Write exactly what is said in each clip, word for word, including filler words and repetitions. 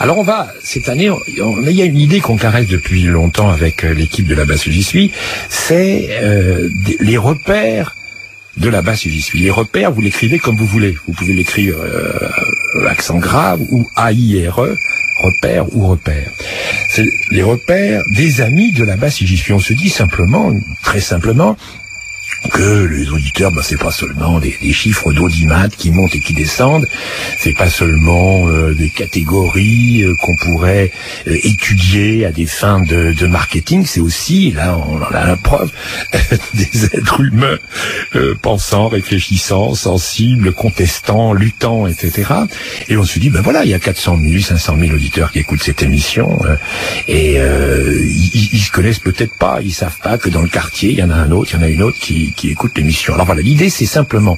Alors on va, cette année, on, on, il y a une idée qu'on caresse depuis longtemps avec l'équipe de là-bas où j'y suis, c'est euh, les repères de là-bas où j'y suis. Les repères, vous l'écrivez comme vous voulez. Vous pouvez l'écrire euh, accent grave ou A I R E, repères ou repères. C'est les repères des amis de là-bas où j'y suis. On se dit simplement, très simplement, que les auditeurs, ben, c'est pas seulement des, des chiffres d'audimat qui montent et qui descendent, c'est pas seulement euh, des catégories euh, qu'on pourrait euh, étudier à des fins de, de marketing, c'est aussi, là on en a la preuve, des êtres humains euh, pensants, réfléchissants, sensibles, contestants, luttants, et cetera. Et on se dit, ben voilà, il y a quatre cent mille, cinq cent mille auditeurs qui écoutent cette émission, euh, et euh, ils, ils se connaissent peut-être pas, ils savent pas que dans le quartier, il y en a un autre, il y en a une autre qui qui écoutent l'émission. Alors voilà, l'idée c'est simplement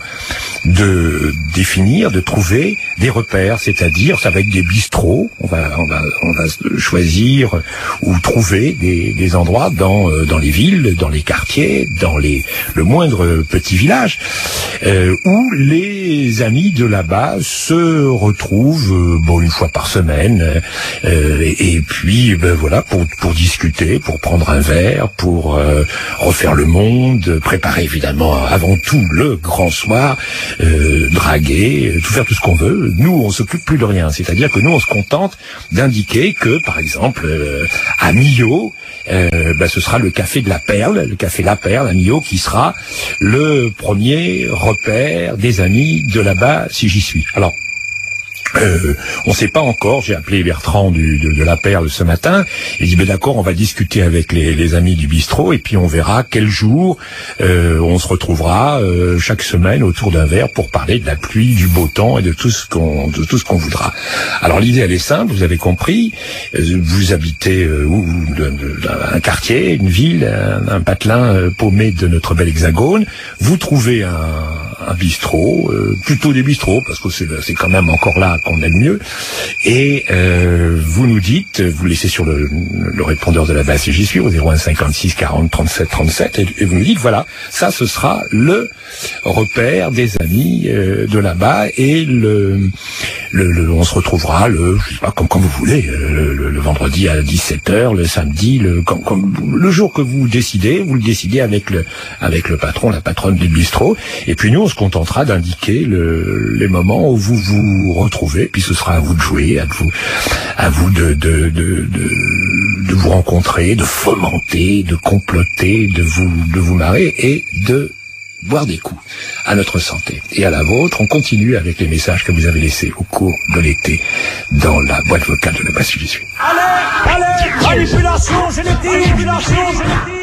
de définir, de trouver des repères, c'est-à-dire ça va être des bistrots, on va on va on va choisir ou trouver des, des endroits dans dans les villes, dans les quartiers, dans les le moindre petit village euh, où les amis de là-bas se retrouvent euh, bon une fois par semaine euh, et, et puis ben voilà pour pour discuter, pour prendre un verre, pour euh, refaire le monde, préparer évidemment avant tout le grand soir, euh, draguer, tout faire tout ce qu'on veut. Nous, on s'occupe plus de rien. C'est-à-dire que nous, on se contente d'indiquer que, par exemple, euh, à Millau, euh, bah, ce sera le café de la Perle, le café La Perle à Millau, qui sera le premier repère des amis de là-bas, si j'y suis. Alors, Euh, on ne sait pas encore, j'ai appelé Bertrand du, de, de la Perle ce matin, il dit ben d'accord, on va discuter avec les, les amis du bistrot et puis on verra quel jour euh, on se retrouvera euh, chaque semaine autour d'un verre pour parler de la pluie, du beau temps et de tout ce qu'on de tout ce qu'on voudra. Alors l'idée elle est simple, vous avez compris, euh, vous habitez euh, où, de, de, un quartier, une ville, un, un patelin euh, paumé de notre bel hexagone, vous trouvez un, un bistrot, euh, plutôt des bistrots parce que c'est, c'est quand même encore là qu'on aime mieux, et euh, vous nous dites, vous laissez sur le, le répondeur de la base si j'y suis, au zéro un cinquante-six quarante trente-sept trente-sept, et, et vous nous dites, voilà, ça ce sera le repère des amis euh, de là-bas, et le, le, le, on se retrouvera le, je sais pas, comme quand vous voulez, le, le, le vendredi à dix-sept heures, le samedi, le, comme, comme, le jour que vous décidez, vous le décidez avec le, avec le patron, la patronne du bistrot, et puis nous on se contentera d'indiquer le, les moments où vous vous retrouvez. Puis ce sera à vous de jouer, à vous, à vous de, de, de, de, de vous rencontrer, de fomenter, de comploter, de vous, de vous marrer et de boire des coups à notre santé et à la vôtre. On continue avec les messages que vous avez laissés au cours de l'été dans la boîte vocale de la base où j'y suis. Allez, allez, manipulation génétique, manipulation génétique.